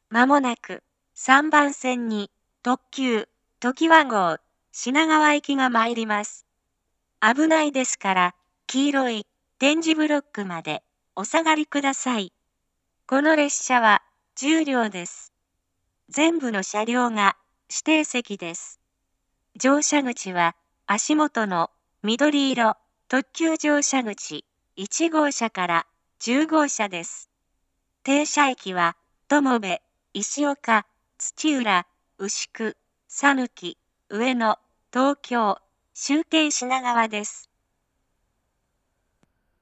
まもなく3番線に特急ときわ号品川行きが参ります。危ないですから、黄色い点字ブロックまでお下がりください。この列車は10両です。全部の車両が指定席です。乗車口は足元の緑色特急乗車口1号車から10号車です。停車駅は友部、石岡、土浦、牛久、讃岐、上野、東京、終点品川です。